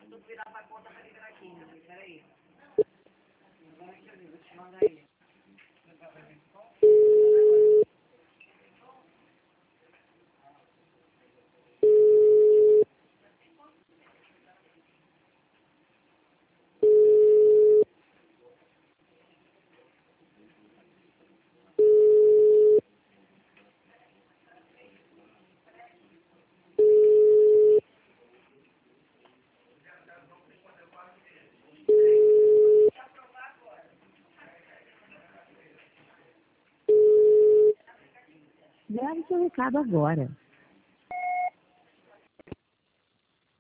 Tu virar pra conta pra liberar aqui, meu filho. Peraí. Agora que eu vou te mandar aí. Grave seu recado agora.